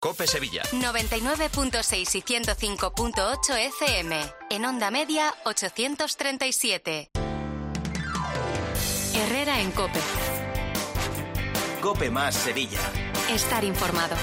COPE Sevilla. 99.6 y 105.8 FM. En onda media, 837. Herrera en COPE. COPE más Sevilla. Estar informado.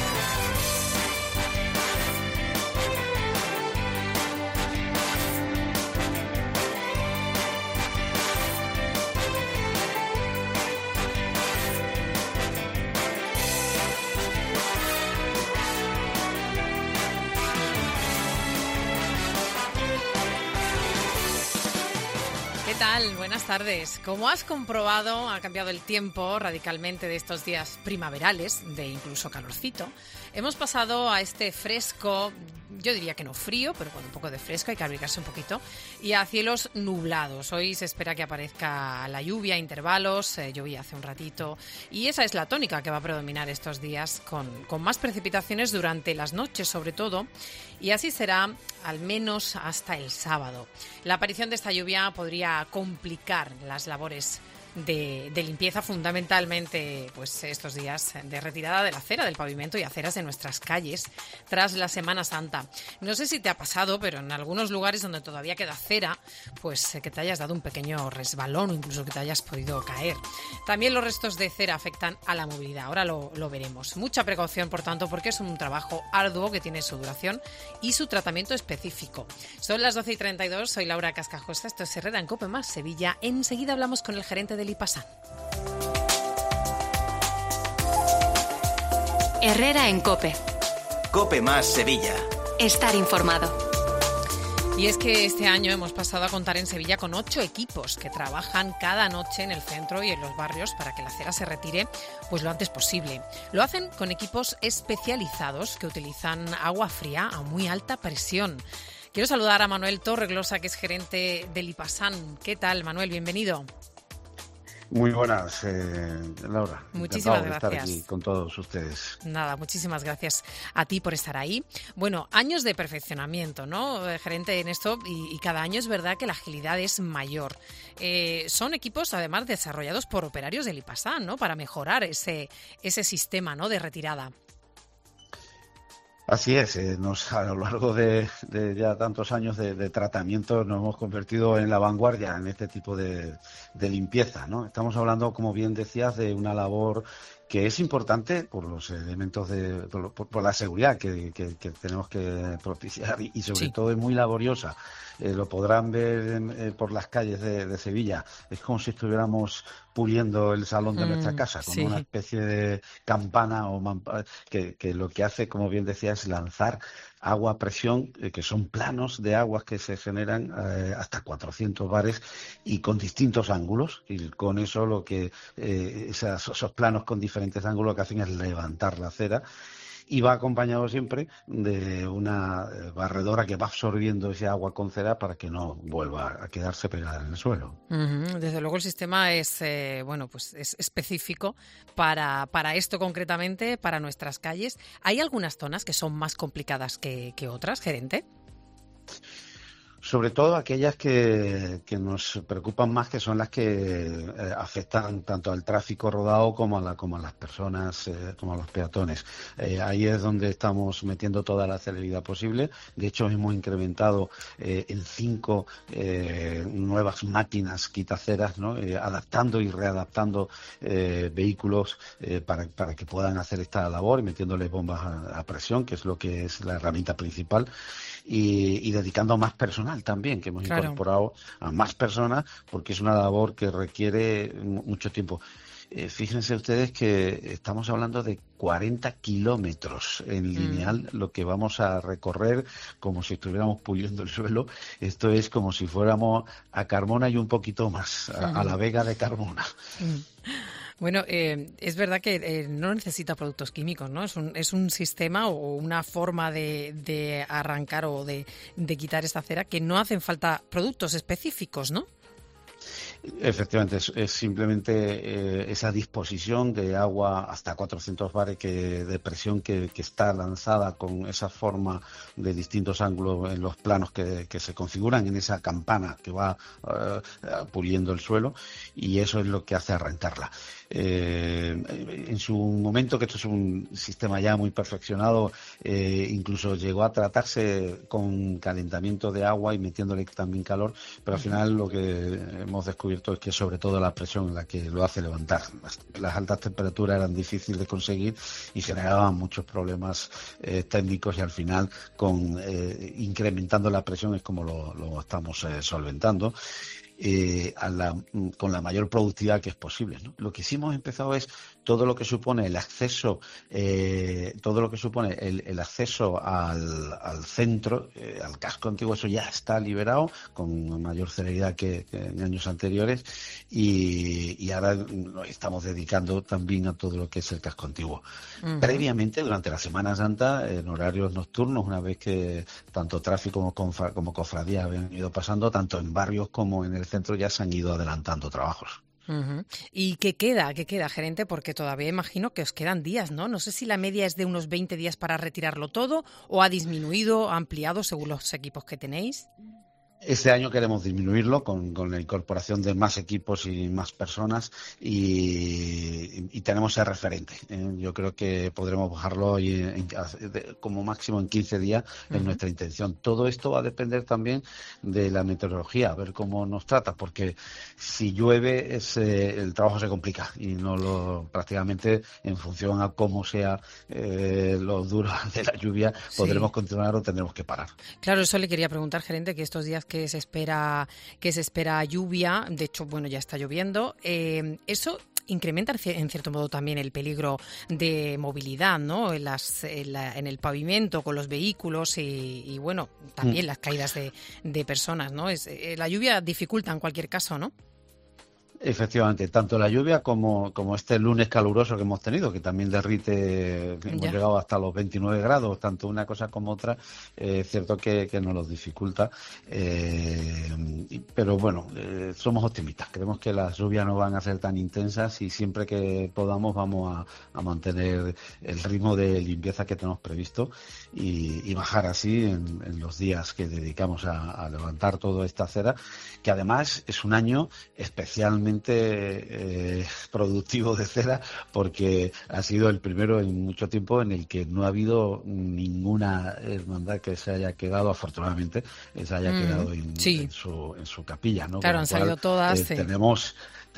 ¿Qué tal? Buenas tardes. Como has comprobado, ha cambiado el tiempo radicalmente de estos días primaverales, de incluso calorcito. Hemos pasado a este fresco, yo diría que no frío, pero con un poco de fresco, hay que abrigarse un poquito, y a cielos nublados. Hoy se espera que aparezca la lluvia a intervalos, llovía hace un ratito, y esa es la tónica que va a predominar estos días, con más precipitaciones durante las noches sobre todo, y así será al menos hasta el sábado. La aparición de esta lluvia podría complicar las labores de limpieza, fundamentalmente pues estos días de retirada de la cera del pavimento y aceras de nuestras calles tras la Semana Santa. No sé si te ha pasado, pero en algunos lugares donde todavía queda cera, pues que te hayas dado un pequeño resbalón o incluso que te hayas podido caer. También los restos de cera afectan a la movilidad, ahora lo veremos. Mucha precaución, por tanto, porque es un trabajo arduo que tiene su duración y su tratamiento específico. Son las 12:32, soy Laura Cascajosa, esto es Herrera en COPE más Sevilla. Enseguida hablamos con el gerente de Lipasan. Herrera en COPE. COPE más Sevilla. Estar informado. Y es que este año hemos pasado a contar en Sevilla con 8 equipos que trabajan cada noche en el centro y en los barrios para que la cera se retire pues lo antes posible. Lo hacen con equipos especializados que utilizan agua fría a muy alta presión. Quiero saludar a Manuel Torreglosa, que es gerente de Lipasan. ¿Qué tal, Manuel? Bienvenido. Muy buenas, Laura. Muchísimas gracias. Estar aquí con todos ustedes. Nada, muchísimas gracias a ti por estar ahí. Bueno, años de perfeccionamiento, ¿no, gerente, en esto? Y cada año es verdad que la agilidad es mayor. Son equipos, además, desarrollados por operarios de Lipasan, ¿no? Para mejorar ese sistema, ¿no?, de retirada. Así es, a lo largo de ya tantos años de tratamiento nos hemos convertido en la vanguardia en este tipo de limpieza, ¿no? Estamos hablando, como bien decías, de una labor que es importante por los elementos por la seguridad que tenemos que propiciar y sobre todo es muy laboriosa. Lo podrán ver por las calles de Sevilla. Es como si estuviéramos puliendo el salón de nuestra casa con una especie de campana que lo que hace, como bien decía, es lanzar agua a presión, que son planos de aguas que se generan hasta 400 bares y con distintos ángulos. Y con eso esos planos con diferentes ángulos lo que hacen es levantar la cera. Y va acompañado siempre de una barredora que va absorbiendo ese agua con cera para que no vuelva a quedarse pegada en el suelo. Desde luego el sistema es es específico para esto concretamente, para nuestras calles. ¿Hay algunas zonas que son más complicadas que otras, gerente? Sobre todo aquellas que nos preocupan más, que son las que afectan tanto al tráfico rodado como a las personas, como a los peatones. Ahí es donde estamos metiendo toda la celeridad posible. De hecho, hemos incrementado en 5 nuevas máquinas quitaceras, ¿no? Adaptando y readaptando vehículos para que puedan hacer esta labor y metiéndoles bombas a presión, que es lo que es la herramienta principal. Y dedicando a más personal también, que hemos incorporado a más personas, porque es una labor que requiere mucho tiempo. Fíjense ustedes que estamos hablando de 40 kilómetros en lineal, lo que vamos a recorrer como si estuviéramos puliendo el suelo. Esto es como si fuéramos a Carmona y un poquito más, a la Vega de Carmona. Bueno, es verdad que no necesita productos químicos, ¿no? Es un sistema o una forma de arrancar o de quitar esta cera que no hacen falta productos específicos, ¿no? Efectivamente, es simplemente esa disposición de agua hasta 400 bares de presión que está lanzada con esa forma de distintos ángulos en los planos que se configuran en esa campana que va puliendo el suelo, y eso es lo que hace arrancarla. En su momento, que esto es un sistema ya muy perfeccionado, incluso llegó a tratarse con calentamiento de agua y metiéndole también calor, pero al final lo que hemos descubierto es que sobre todo la presión en la que lo hace levantar. Las altas temperaturas eran difíciles de conseguir y generaban muchos problemas técnicos, y al final incrementando la presión es como lo estamos solventando. Con la mayor productividad que es posible, ¿no? Lo que sí hemos empezado es todo lo que supone el acceso, el acceso al centro, al casco antiguo. Eso ya está liberado con mayor celeridad que en años anteriores, y ahora nos estamos dedicando también a todo lo que es el casco antiguo. Uh-huh. Previamente, durante la Semana Santa, en horarios nocturnos, una vez que tanto tráfico como cofradías habían ido pasando, tanto en barrios como en el centro, ya se han ido adelantando trabajos. Uh-huh. ¿Y qué queda, gerente? Porque todavía imagino que os quedan días, ¿no? No sé si la media es de unos 20 días para retirarlo todo, o ha disminuido, ha ampliado según los equipos que tenéis. Este año queremos disminuirlo con la incorporación de más equipos y más personas, y tenemos ese referente. Yo creo que podremos bajarlo como máximo en 15 días, es nuestra intención. Todo esto va a depender también de la meteorología, a ver cómo nos trata, porque si llueve el trabajo se complica, y prácticamente en función a cómo sea lo duro de la lluvia, podremos continuar o tendremos que parar. Claro, eso le quería preguntar, gerente, que estos días que se espera lluvia, de hecho, bueno, ya está lloviendo, eso incrementa en cierto modo también el peligro de movilidad, ¿no? En el pavimento con los vehículos y bueno, también las caídas de personas, ¿no? La lluvia dificulta en cualquier caso, ¿no? Efectivamente, tanto la lluvia como este lunes caluroso que hemos tenido, que también derrite, hemos llegado hasta los 29 grados, tanto una cosa como otra, es cierto que nos lo dificulta, pero bueno, somos optimistas, creemos que las lluvias no van a ser tan intensas, y siempre que podamos vamos a mantener el ritmo de limpieza que tenemos previsto, y bajar así en los días que dedicamos a levantar toda esta acera, que además es un año especialmente productivo de cera, porque ha sido el primero en mucho tiempo en el que no ha habido ninguna hermandad que se haya quedado, afortunadamente, quedado en su capilla, ¿no? Claro, han salido todas. Tenemos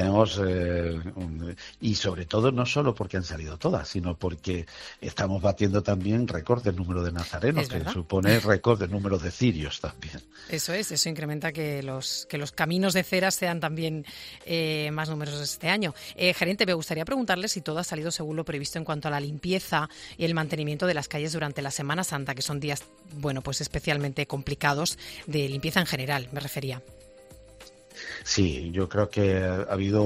y sobre todo no solo porque han salido todas, sino porque estamos batiendo también récord del número de nazarenos, que supone récord del número de cirios también. Eso incrementa que los caminos de cera sean también más numerosos este año. Gerente, me gustaría preguntarle si todo ha salido según lo previsto en cuanto a la limpieza y el mantenimiento de las calles durante la Semana Santa, que son días, bueno, pues especialmente complicados de limpieza en general, me refería. Sí, yo creo que ha habido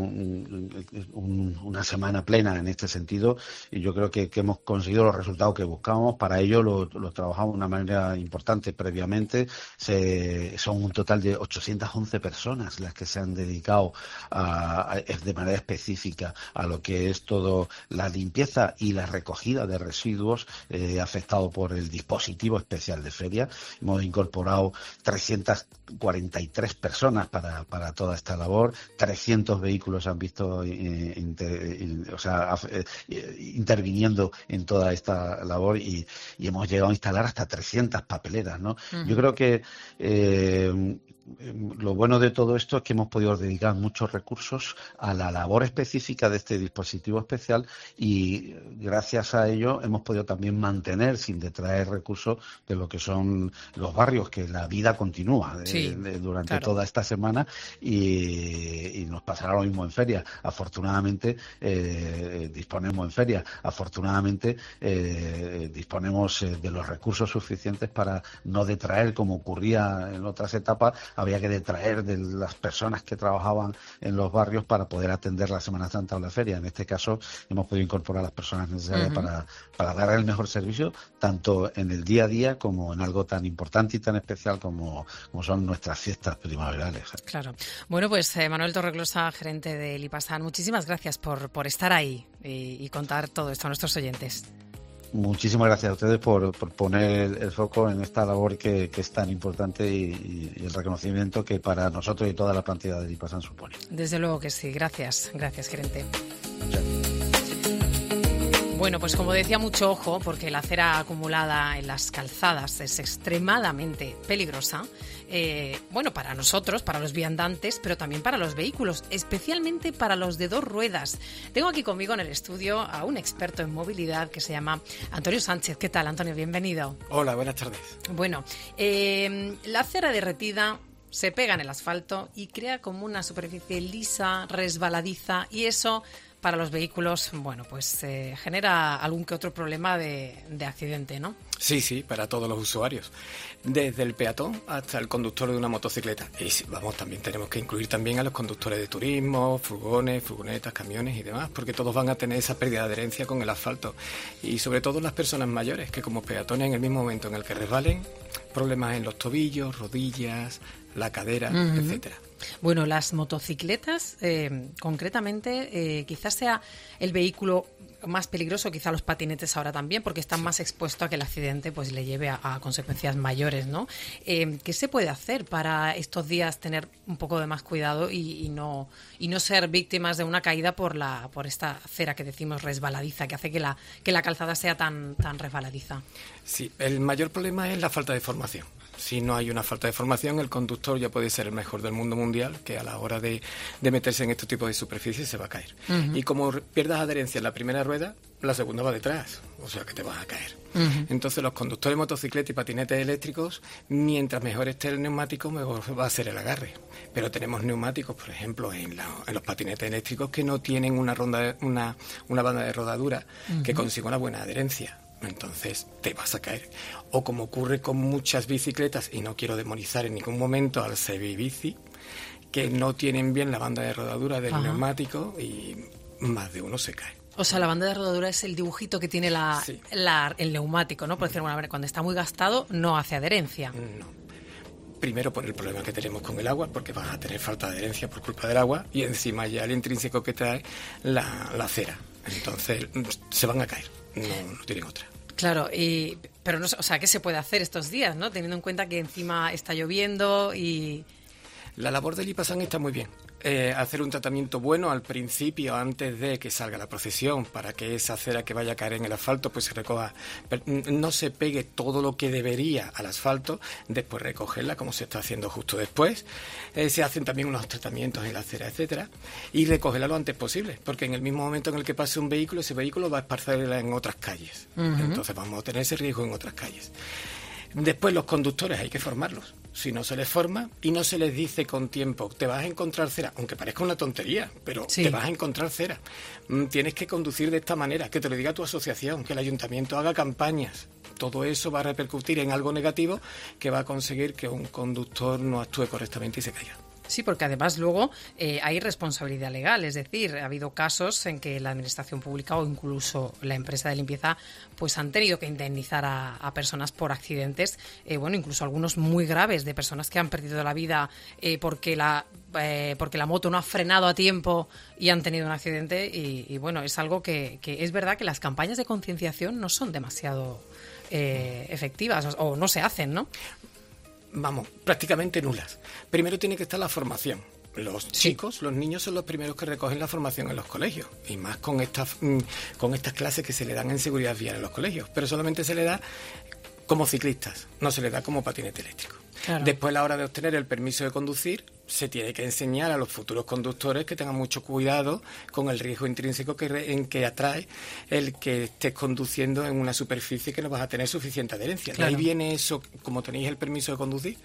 una semana plena en este sentido, y yo creo que hemos conseguido los resultados que buscábamos. Para ello lo trabajamos de una manera importante previamente. Son un total de 811 personas las que se han dedicado de manera específica a lo que es todo la limpieza y la recogida de residuos afectados por el dispositivo especial de feria. Hemos incorporado 343 personas para toda esta labor. 300 vehículos han visto interviniendo en toda esta labor, y hemos llegado a instalar hasta 300 papeleras, ¿no? Uh-huh. Yo creo que lo bueno de todo esto es que hemos podido dedicar muchos recursos a la labor específica de este dispositivo especial, y gracias a ello hemos podido también mantener sin detraer recursos de lo que son los barrios, que la vida continúa durante toda esta semana, y nos pasará lo mismo en feria. Afortunadamente disponemos de los recursos suficientes para no detraer, como ocurría en otras etapas, había que detraer de las personas que trabajaban en los barrios para poder atender la Semana Santa o la feria. En este caso hemos podido incorporar a las personas necesarias para dar el mejor servicio, tanto en el día a día como en algo tan importante y tan especial como son nuestras fiestas primaverales. Claro. Bueno, pues Manuel Torreclosa, gerente de Lipasan, muchísimas gracias por estar ahí y contar todo esto a nuestros oyentes. Muchísimas gracias a ustedes por poner el foco en esta labor que es tan importante y el reconocimiento que para nosotros y toda la plantilla de Lipasan supone. Desde luego que sí. Gracias, gerente. Bueno, pues como decía, mucho ojo, porque la cera acumulada en las calzadas es extremadamente peligrosa. Para nosotros, para los viandantes, pero también para los vehículos, especialmente para los de dos ruedas. Tengo aquí conmigo en el estudio a un experto en movilidad que se llama Antonio Sánchez. ¿Qué tal, Antonio? Bienvenido. Hola, buenas tardes. Bueno, la cera derretida se pega en el asfalto y crea como una superficie lisa, resbaladiza, y eso para los vehículos, genera algún que otro problema de accidente, ¿no? Sí, para todos los usuarios, desde el peatón hasta el conductor de una motocicleta. Y también tenemos que incluir también a los conductores de turismo, furgones, furgonetas, camiones y demás, porque todos van a tener esa pérdida de adherencia con el asfalto. Y sobre todo las personas mayores, que como peatones en el mismo momento en el que resbalen, problemas en los tobillos, rodillas, la cadera, etcétera. Bueno, las motocicletas, concretamente, quizás sea el vehículo más peligroso, quizá los patinetes ahora también, porque están más expuestos a que el accidente pues le lleve a consecuencias mayores, ¿no? ¿Qué se puede hacer para estos días tener un poco de más cuidado y no ser víctimas de una caída por esta cera que decimos resbaladiza, que hace que la calzada sea tan resbaladiza? Sí, el mayor problema es la falta de formación. Si no hay una falta de formación, el conductor ya puede ser el mejor del mundo mundial, que a la hora de meterse en este tipo de superficies se va a caer. Y como pierdas adherencia en la primera rueda, la segunda va detrás, o sea que te vas a caer. Entonces los conductores de motocicletas y patinetes eléctricos, mientras mejor esté el neumático, mejor va a ser el agarre. Pero tenemos neumáticos, por ejemplo, en los patinetes eléctricos que no tienen una banda de rodadura que consiga una buena adherencia. Entonces te vas a caer. O como ocurre con muchas bicicletas, y no quiero demonizar en ningún momento al sebibici, que no tienen bien la banda de rodadura del neumático y más de uno se cae. O sea, la banda de rodadura es el dibujito que tiene el neumático, ¿no? Por decirlo de alguna manera, cuando está muy gastado no hace adherencia. No. Primero por el problema que tenemos con el agua, porque vas a tener falta de adherencia por culpa del agua, y encima ya el intrínseco que trae la cera. Entonces se van a caer, no tienen otra. Claro, pero no, o sea, ¿qué se puede hacer estos días, no? Teniendo en cuenta que encima está lloviendo y... La labor del Lipasan está muy bien. Hacer un tratamiento bueno al principio, antes de que salga la procesión, para que esa cera que vaya a caer en el asfalto pues se recoja, no se pegue todo lo que debería al asfalto, después recogerla como se está haciendo justo después. Se hacen también unos tratamientos en la cera, etcétera, y recogerla lo antes posible, porque en el mismo momento en el que pase un vehículo, ese vehículo va a esparcerla en otras calles. Entonces vamos a tener ese riesgo en otras calles. Después los conductores hay que formarlos. Si no se les forma y no se les dice con tiempo, te vas a encontrar cera, aunque parezca una tontería, pero te vas a encontrar cera. Tienes que conducir de esta manera, que te lo diga tu asociación, que el ayuntamiento haga campañas. Todo eso va a repercutir en algo negativo que va a conseguir que un conductor no actúe correctamente y se caiga. Sí, porque además luego hay responsabilidad legal, es decir, ha habido casos en que la administración pública o incluso la empresa de limpieza pues han tenido que indemnizar a personas por accidentes, incluso algunos muy graves, de personas que han perdido la vida porque la moto no ha frenado a tiempo y han tenido un accidente y es algo que es verdad que las campañas de concienciación no son demasiado efectivas o no se hacen, ¿no? Vamos, prácticamente nulas. Primero tiene que estar la formación. Los chicos, los niños son los primeros que recogen la formación en los colegios, y más con estas clases que se le dan en seguridad vial en los colegios, pero solamente se le da como ciclistas, no se le da como patinete eléctrico. Claro. Después, a la hora de obtener el permiso de conducir, se tiene que enseñar a los futuros conductores que tengan mucho cuidado con el riesgo intrínseco que atrae el que estés conduciendo en una superficie que no vas a tener suficiente adherencia. Claro. De ahí viene eso, como tenéis el permiso de conducir,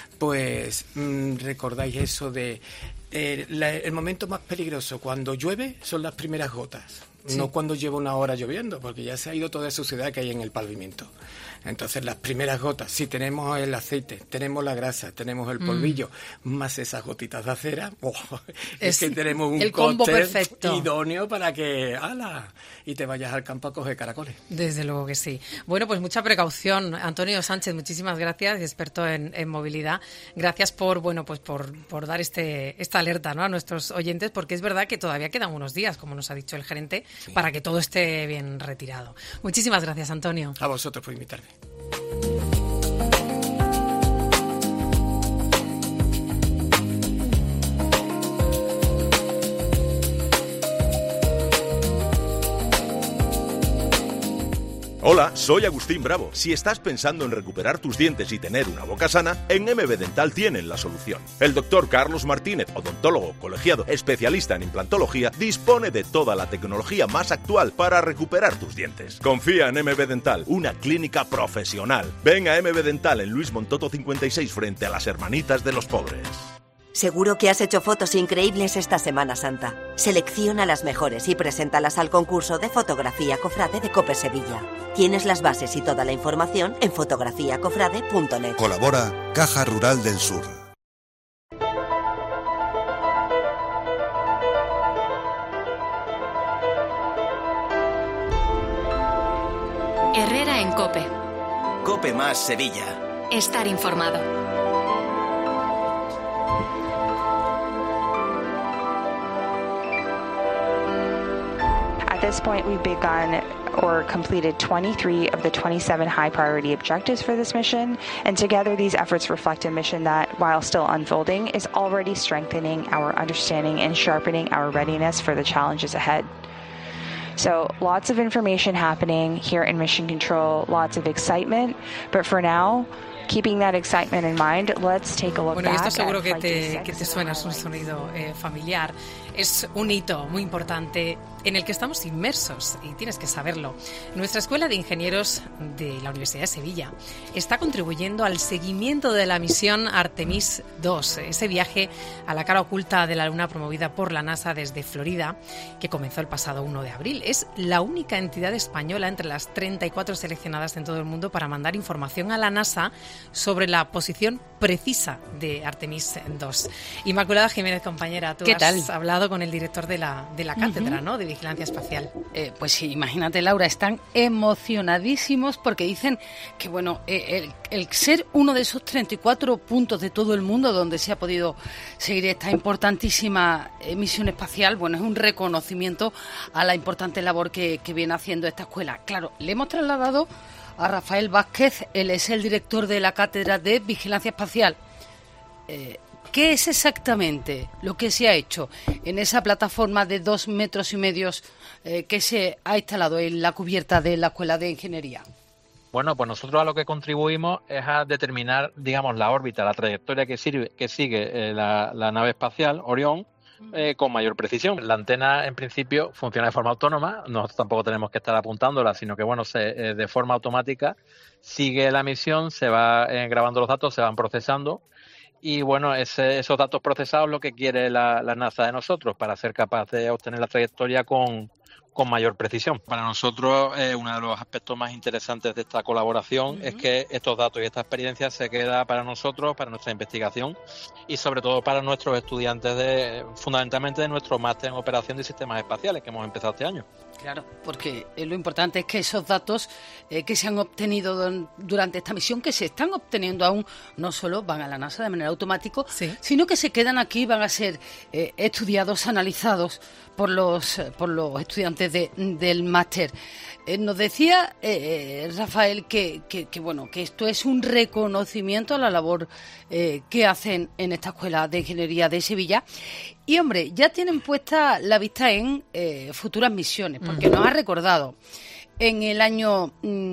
pues recordáis eso de el momento más peligroso cuando llueve son las primeras gotas. no cuando lleva una hora lloviendo, porque ya se ha ido toda esa suciedad que hay en el pavimento. Entonces las primeras gotas, si tenemos el aceite, tenemos la grasa, tenemos el polvillo, más esas gotitas de acera, es que tenemos un combo cóctel perfecto, idóneo para que y te vayas al campo a coger caracoles. Desde luego que sí. Bueno, pues mucha precaución. Antonio Sánchez, muchísimas gracias, experto en movilidad. Gracias por dar esta alerta, ¿no?, a nuestros oyentes, porque es verdad que todavía quedan unos días, como nos ha dicho el gerente, para que todo esté bien retirado. Muchísimas gracias, Antonio. A vosotros por invitarme. Hola, soy Agustín Bravo. Si estás pensando en recuperar tus dientes y tener una boca sana, en MB Dental tienen la solución. El doctor Carlos Martínez, odontólogo colegiado, especialista en implantología, dispone de toda la tecnología más actual para recuperar tus dientes. Confía en MB Dental, una clínica profesional. Ven a MB Dental en Luis Montoto 56 frente a las Hermanitas de los Pobres. Seguro que has hecho fotos increíbles esta Semana Santa. Selecciona las mejores y preséntalas al concurso de fotografía Cofrade de COPE Sevilla. Tienes las bases y toda la información en fotografiacofrade.net. Colabora Caja Rural del Sur. Herrera en COPE. COPE más Sevilla. Estar informado. At this point, we've begun or completed 23 of the 27 high priority objectives for this mission, and together these efforts reflect a mission that, while still unfolding, is already strengthening our understanding and sharpening our readiness for the challenges ahead. So lots of information happening here in Mission Control, lots of excitement, but for now, keeping that excitement in mind, let's take a look back. Bueno, y esto seguro que te suena, es un sonido familiar. Es un hito muy importante en el que estamos inmersos y tienes que saberlo. Nuestra Escuela de Ingenieros de la Universidad de Sevilla está contribuyendo al seguimiento de la misión Artemis II, ese viaje a la cara oculta de la Luna promovida por la NASA desde Florida, que comenzó el pasado 1 de abril. Es la única entidad española entre las 34 seleccionadas en todo el mundo para mandar información a la NASA sobre la posición precisa de Artemis II. Inmaculada Jiménez, compañera, tú has hablado con el director de la cátedra, ¿no?, de Vigilancia Espacial. Pues sí, imagínate, Laura, están emocionadísimos porque dicen que, bueno, el ser uno de esos 34 puntos de todo el mundo donde se ha podido seguir esta importantísima misión espacial, bueno, es un reconocimiento a la importante labor que viene haciendo esta escuela. Claro, le hemos trasladado a Rafael Vázquez, él es el director de la Cátedra de Vigilancia Espacial. ¿Qué es exactamente lo que se ha hecho en esa plataforma de 2,5 metros que se ha instalado en la cubierta de la Escuela de Ingeniería? Bueno, pues nosotros a lo que contribuimos es a determinar, digamos, la órbita, la trayectoria que sigue la nave espacial Orión, con mayor precisión. La antena, en principio, funciona de forma autónoma. Nosotros tampoco tenemos que estar apuntándola, sino que, bueno, de forma automática sigue la misión, se va grabando los datos, se van procesando. Y, bueno, esos datos procesados lo que quiere la NASA de nosotros para ser capaz de obtener la trayectoria con mayor precisión. Para nosotros, uno de los aspectos más interesantes de esta colaboración es que estos datos y esta experiencia se queda para nosotros, para nuestra investigación y sobre todo para nuestros estudiantes fundamentalmente de nuestro máster en operación de sistemas espaciales que hemos empezado este año. Claro, porque lo importante es que esos datos que se han obtenido durante esta misión, que se están obteniendo aún, no solo van a la NASA de manera automática, sino que se quedan aquí, van a ser estudiados, analizados por los estudiantes del máster. Nos decía Rafael que esto es un reconocimiento a la labor que hacen en esta Escuela de Ingeniería de Sevilla. Y, hombre, ya tienen puesta la vista en futuras misiones, porque nos ha recordado, en el año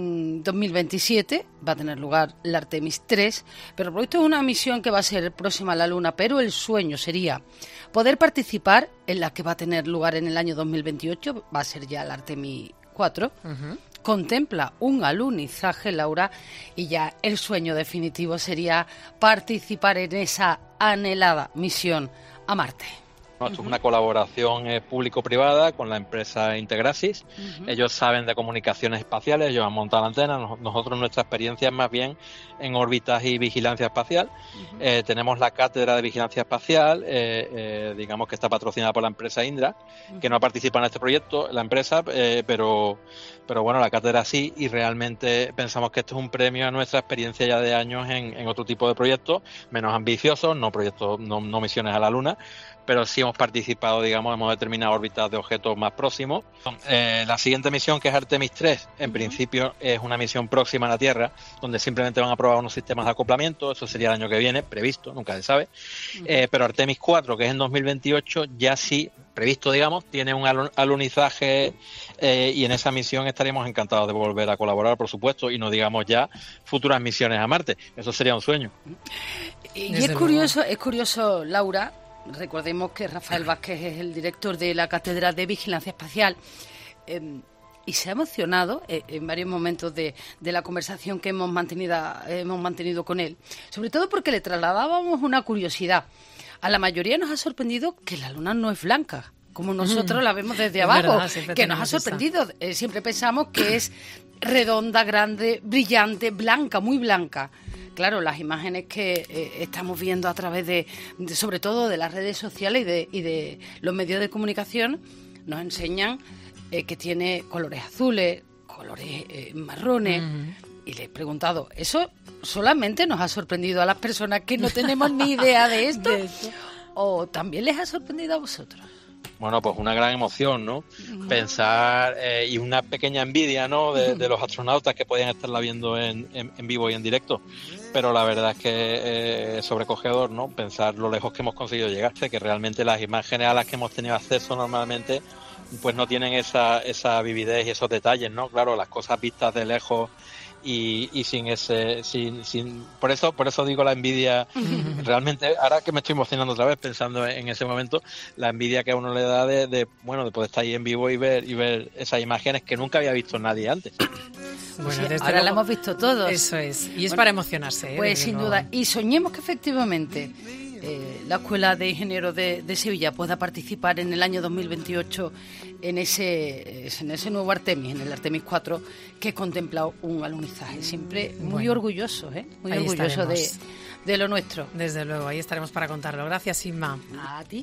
2027 va a tener lugar la Artemis III, pero por esto es una misión que va a ser próxima a la Luna, pero el sueño sería poder participar en la que va a tener lugar en el año 2028, va a ser ya la Artemis IV. Contempla un alunizaje, Laura, y ya el sueño definitivo sería participar en esa anhelada misión a Marte. Esto es una colaboración público-privada con la empresa Integrasis. Ellos saben de comunicaciones espaciales, ellos han montado la antena. Nosotros, nuestra experiencia es más bien en órbitas y vigilancia espacial. Tenemos la cátedra de vigilancia espacial, digamos que está patrocinada por la empresa Indra, que no participa en este proyecto, la empresa, pero bueno, la cátedra sí, y realmente pensamos que esto es un premio a nuestra experiencia ya de años en otro tipo de proyectos, menos ambiciosos, no misiones a la Luna, pero sí hemos participado, digamos, hemos determinado órbitas de objetos más próximos. La siguiente misión, que es Artemis 3, en principio es una misión próxima a la Tierra, donde simplemente van a probar unos sistemas de acoplamiento, eso sería el año que viene, previsto, nunca se sabe. Pero Artemis 4, que es en 2028, ya sí, previsto, digamos, tiene un alunizaje y en esa misión estaríamos encantados de volver a colaborar, por supuesto, y no digamos ya futuras misiones a Marte, eso sería un sueño. Y es curioso, Laura. Recordemos que Rafael Vázquez es el director de la Cátedra de Vigilancia Espacial y se ha emocionado en varios momentos de la conversación que hemos mantenido con él, sobre todo porque le trasladábamos una curiosidad. A la mayoría nos ha sorprendido que la Luna no es blanca, como nosotros la vemos desde abajo, verdad, que nos ha sorprendido. Siempre pensamos que es redonda, grande, brillante, blanca, muy blanca. Claro, las imágenes que estamos viendo a través de sobre todo de las redes sociales y de los medios de comunicación nos enseñan que tiene colores azules, colores marrones. Y le he preguntado, ¿eso solamente nos ha sorprendido a las personas que no tenemos ni idea de esto? ¿O también les ha sorprendido a vosotros? Bueno, pues una gran emoción, ¿no? Pensar y una pequeña envidia, ¿no? De los astronautas que podían estarla viendo en vivo y en directo. Pero la verdad es que es sobrecogedor, ¿no? Pensar lo lejos que hemos conseguido llegar, que realmente las imágenes a las que hemos tenido acceso normalmente pues no tienen esa vividez y esos detalles, ¿no? Claro, las cosas vistas de lejos y sin por eso digo la envidia. Realmente, ahora que me estoy emocionando otra vez pensando en ese momento, la envidia que a uno le da de poder estar ahí en vivo y ver esas imágenes que nunca había visto nadie antes. Bueno, sí, ahora luego, la hemos visto todos. Eso es, y es para emocionarse. Pues sin duda, y soñemos que efectivamente la Escuela de Ingenieros de Sevilla pueda participar en el año 2028 en ese nuevo Artemis, en el Artemis 4, que contempla un alunizaje. Siempre muy orgulloso, muy orgulloso de lo nuestro. Desde luego, ahí estaremos para contarlo. Gracias, Inma. A ti.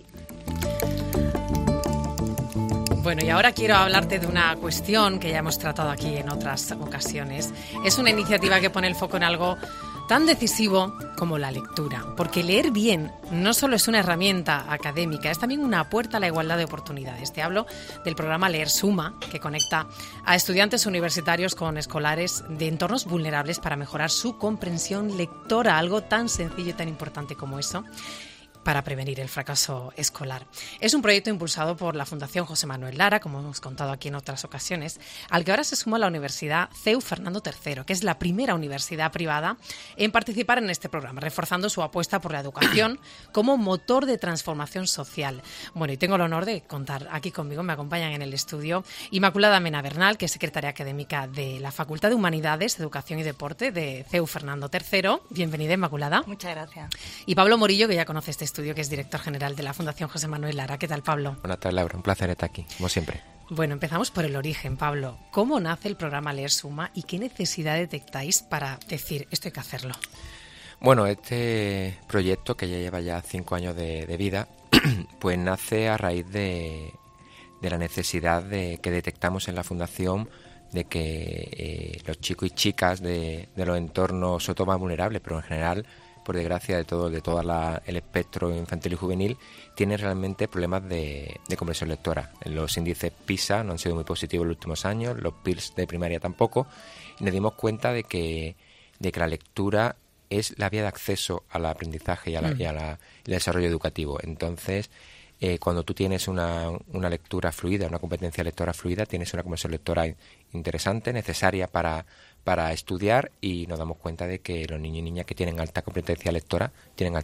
Bueno, y ahora quiero hablarte de una cuestión que ya hemos tratado aquí en otras ocasiones. Es una iniciativa que pone el foco en algo tan decisivo como la lectura, porque leer bien no solo es una herramienta académica, es también una puerta a la igualdad de oportunidades. Te hablo del programa Leer Suma, que conecta a estudiantes universitarios con escolares de entornos vulnerables para mejorar su comprensión lectora, algo tan sencillo y tan importante como eso, para prevenir el fracaso escolar. Es un proyecto impulsado por la Fundación José Manuel Lara, como hemos contado aquí en otras ocasiones, al que ahora se suma la Universidad CEU Fernando III, que es la primera universidad privada en participar en este programa, reforzando su apuesta por la educación como motor de transformación social. Bueno, y tengo el honor de contar aquí conmigo, me acompañan en el estudio Inmaculada Mena Bernal, que es secretaria académica de la Facultad de Humanidades, Educación y Deporte de CEU Fernando III. Bienvenida, Inmaculada. Muchas gracias. Y Pablo Morillo, que ya conoce este estudio, que es director general de la Fundación José Manuel Lara. ¿Qué tal, Pablo? Buenas tardes, Laura. Un placer estar aquí, como siempre. Bueno, empezamos por el origen, Pablo. ¿Cómo nace el programa Leer Suma y qué necesidad detectáis para decir esto hay que hacerlo? Bueno, este proyecto, que ya lleva 5 años de vida, pues nace a raíz de la necesidad que detectamos en la Fundación de que los chicos y chicas de los entornos, sobre todo más vulnerables, pero en general, por desgracia, de todo el espectro infantil y juvenil, tienen realmente problemas de comprensión lectora. Los índices PISA no han sido muy positivos en los últimos años, los PIRLS de primaria tampoco, y nos dimos cuenta de que la lectura es la vía de acceso al aprendizaje y al desarrollo educativo. Entonces, cuando tú tienes una lectura fluida, una competencia lectora fluida, tienes una comprensión lectora interesante, necesaria para estudiar, y nos damos cuenta de que los niños y niñas que tienen alta competencia lectora tienen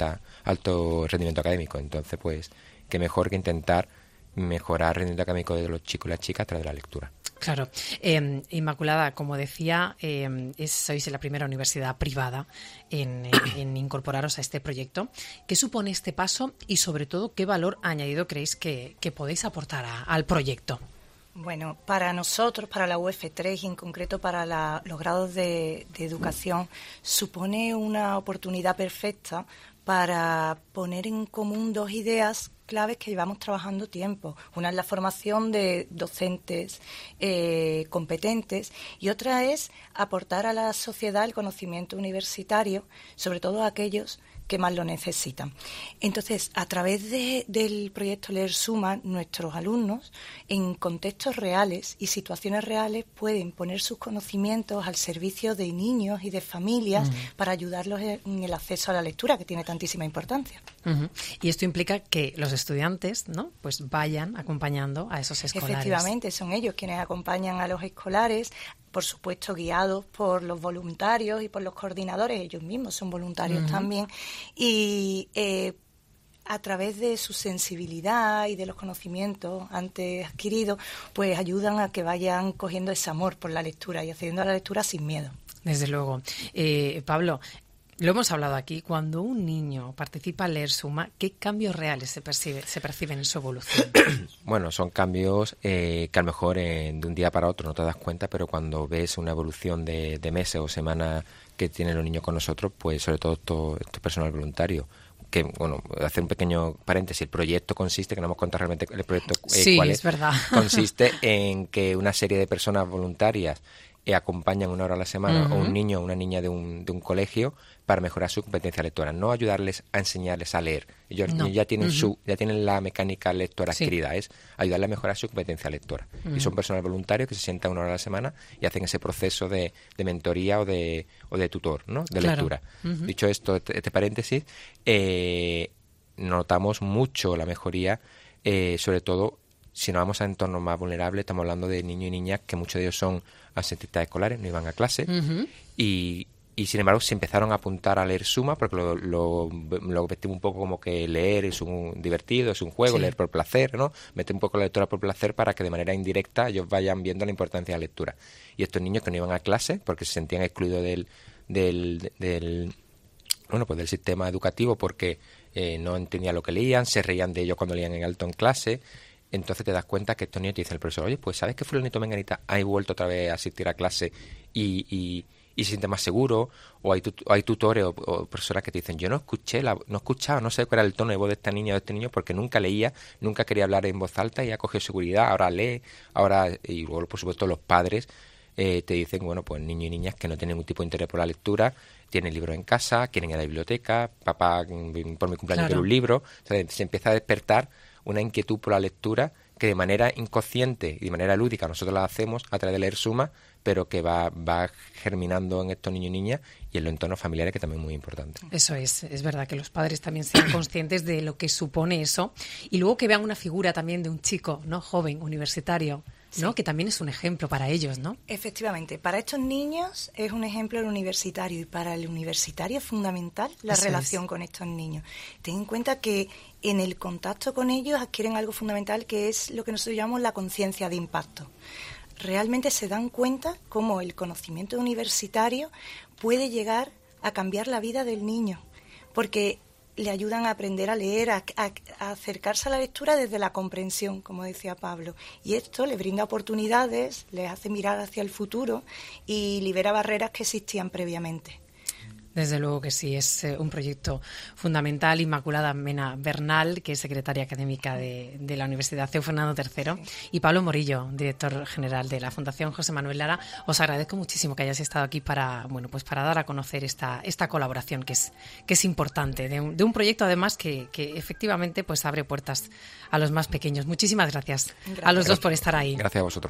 alto rendimiento académico. Entonces, pues, qué mejor que intentar mejorar el rendimiento académico de los chicos y las chicas a través de la lectura. Claro. Inmaculada, como decía, sois la primera universidad privada en incorporaros a este proyecto. ¿Qué supone este paso y, sobre todo, qué valor añadido creéis que podéis aportar al proyecto? Bueno, para nosotros, para la UF3 y en concreto para los grados de educación, supone una oportunidad perfecta para poner en común dos ideas claves que llevamos trabajando tiempo. Una es la formación de docentes competentes y otra es aportar a la sociedad el conocimiento universitario, sobre todo a aquellos que más lo necesitan. Entonces, a través del proyecto Leer Suma, nuestros alumnos, en contextos reales y situaciones reales, pueden poner sus conocimientos al servicio de niños y de familias para ayudarlos en el acceso a la lectura, que tiene tantísima importancia. Y esto implica que los estudiantes, ¿no?, pues vayan acompañando a esos escolares. Efectivamente, son ellos quienes acompañan a los escolares, por supuesto guiados por los voluntarios y por los coordinadores, ellos mismos son voluntarios también, y a través de su sensibilidad y de los conocimientos antes adquiridos, pues ayudan a que vayan cogiendo ese amor por la lectura y accediendo a la lectura sin miedo. Desde luego. Pablo, lo hemos hablado aquí, cuando un niño participa en Leer Suma, ¿qué cambios reales se perciben en su evolución? Bueno, son cambios que a lo mejor de un día para otro no te das cuenta, pero cuando ves una evolución de meses o semanas que tienen los niños con nosotros, pues sobre todo esto personal voluntario. Que, bueno, hacer un pequeño paréntesis, el proyecto consiste, que no hemos contado realmente el proyecto cuál es, verdad. Consiste en que una serie de personas voluntarias acompañan 1 hora a la semana a un niño o una niña de un colegio para mejorar su competencia lectora, no ayudarles a enseñarles a leer. Ellos ya tienen ya tienen la mecánica lectora adquirida, es ayudarles a mejorar su competencia lectora. Y son personas voluntarios que se sientan 1 hora a la semana y hacen ese proceso de mentoría o de tutor, ¿no?, de lectura. Dicho esto, este paréntesis, notamos mucho la mejoría, sobre todo si nos vamos a entornos más vulnerables. Estamos hablando de niños y niñas que muchos de ellos son absentistas escolares, no iban a clase, y sin embargo se empezaron a apuntar a Leer Suma porque lo vestimos un poco como que leer es un divertido, es un juego, leer por placer, ¿no? Meter un poco la lectura por placer para que de manera indirecta ellos vayan viendo la importancia de la lectura. Y estos niños que no iban a clase porque se sentían excluidos del sistema educativo porque no entendían lo que leían, se reían de ellos cuando leían en alto en clase. Entonces te das cuenta que estos niños te dicen el profesor, oye, pues ¿sabes que fulanito menganita ha vuelto otra vez a asistir a clase y se siente más seguro? O hay tutores o profesoras que te dicen, yo no escuchaba, no sé cuál era el tono de voz de esta niña o de este niño porque nunca leía, nunca quería hablar en voz alta y ha cogido seguridad, ahora lee, y luego por supuesto los padres te dicen, bueno, pues niños y niñas que no tienen ningún tipo de interés por la lectura, tienen libros en casa, quieren ir a la biblioteca, papá, por mi cumpleaños quiero un libro. O sea, se empieza a despertar una inquietud por la lectura que de manera inconsciente y de manera lúdica nosotros la hacemos a través de Leer Suma, pero que va germinando en estos niños y niñas y en los entornos familiares, que también es muy importante. Eso es verdad que los padres también sean conscientes de lo que supone eso y luego que vean una figura también de un chico, ¿no?, joven, universitario, ¿no?, que también es un ejemplo para ellos, ¿no? Efectivamente, para estos niños es un ejemplo el universitario y para el universitario es fundamental la relación con estos niños. Ten en cuenta que en el contacto con ellos adquieren algo fundamental que es lo que nosotros llamamos la conciencia de impacto. Realmente se dan cuenta cómo el conocimiento universitario puede llegar a cambiar la vida del niño, porque le ayudan a aprender a leer, a acercarse a la lectura desde la comprensión, como decía Pablo. Y esto les brinda oportunidades, les hace mirar hacia el futuro y libera barreras que existían previamente. Desde luego que sí, es un proyecto fundamental. Inmaculada Mena Bernal, que es secretaria académica de la Universidad CEU Fernando III, y Pablo Morillo, director general de la Fundación José Manuel Lara. Os agradezco muchísimo que hayáis estado aquí para dar a conocer esta colaboración que es importante, de un proyecto además que efectivamente pues abre puertas a los más pequeños. Muchísimas gracias a los dos por estar ahí. Gracias a vosotros.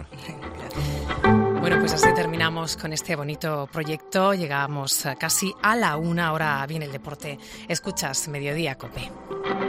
Bueno, pues así terminamos con este bonito proyecto. Llegamos casi a la 1, ahora viene el deporte. Escuchas Mediodía COPE.